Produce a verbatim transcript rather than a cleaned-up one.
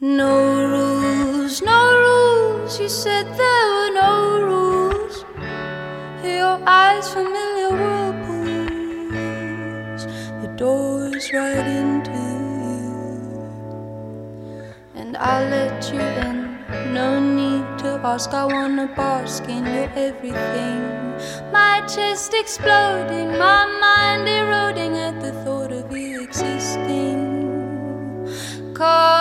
No rules, no rules, you said there were no rules. Your eyes familiar whirlpools, the door's right into you. And I'll let you in, no need to ask, I wanna bask in your everything. My chest exploding, my mind eroding at the thought of you existing. 'Cause